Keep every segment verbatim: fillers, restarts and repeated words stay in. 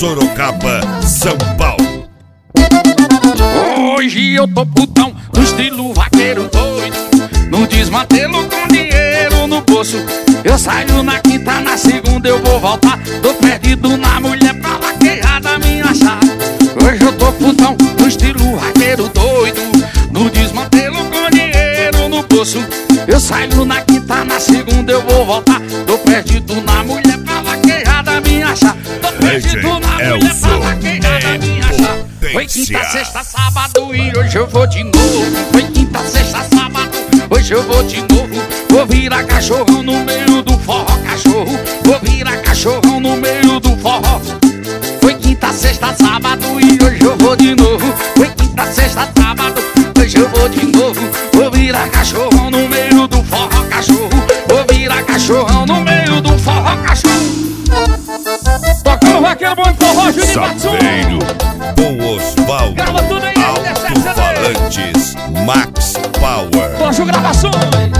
Sorocaba, São Paulo. Hoje eu tô putão, no estilo vaqueiro doido, no desmantelo com dinheiro no bolso. Eu saio na quinta, na segunda eu vou voltar. Tô perdido na mulher pra vaquear da minha chave. Hoje eu tô putão, no estilo vaqueiro doido, no desmantelo com dinheiro no bolso. Eu saio na quinta, na segunda eu vou voltar. Tô perdido na mulher pra vaquear da minha chave. Tô perdido na mulher pra vaquear da minha chave. Foi quinta, sexta, sábado e hoje eu vou de novo. Foi quinta, sexta, sábado, hoje eu vou de novo. Vou virar cachorrão no meio do forró, cachorro. Vou virar cachorrão no meio do forró. Foi quinta, sexta, sábado e hoje eu vou de novo. Foi quinta, sexta, sábado, hoje eu vou de novo. Vou virar cachorrão no meio do forró, cachorro. Vou virar cachorrão no meio do forró, cachorro. Tocando vaqueiro bom de forró, Juninho Saveiro, Bom Osvaldo, Alto-Falantes, Max Power. Tocho Gravações.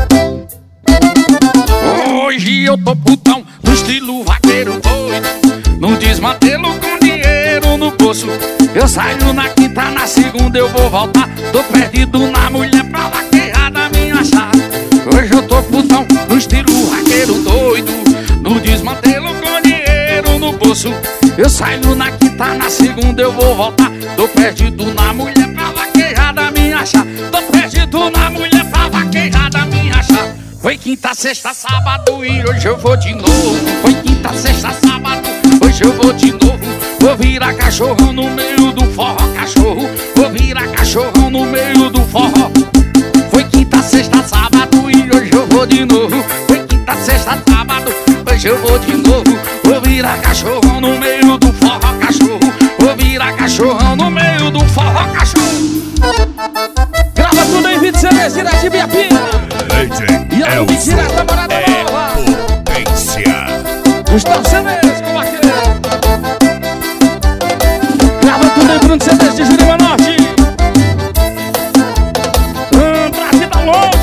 Hoje eu tô putão, no estilo vaqueiro doido, no desmantelo com dinheiro no bolso. Eu saio na quinta, na segunda eu vou voltar. Tô perdido na mulher pra vaquear da minha chave. Hoje eu tô putão, no estilo vaqueiro doido, no desmantelo com dinheiro no bolso. Eu saio na quinta, na segunda eu vou voltar. Tô perdido na mulher pra vaquear da minha chave. Tô perdido na mulher pra vaquear da minha chave. Foi quinta, sexta, sábado e hoje eu vou de novo. Foi quinta, sexta, sábado, hoje eu vou de novo. Vou virar cachorrão no meio do forró, cachorro. Vou virar cachorrão no meio do forró. Foi quinta, sexta, sábado e hoje eu vou de novo. Foi quinta, sexta, sábado, hoje eu vou de novo. Vou virar cachorrão no meio do forró, cachorro. Vou virar cachorrão no meio do forró, cachorro. Grava tudo em vídeo C D, direto de Biapina. E a vídeo direto da Morada Nova. Potência. Gustavo C Ds com vaqueiro. Grava tudo em Bruno C Ds de Jurema Norte. Andrade da Longa.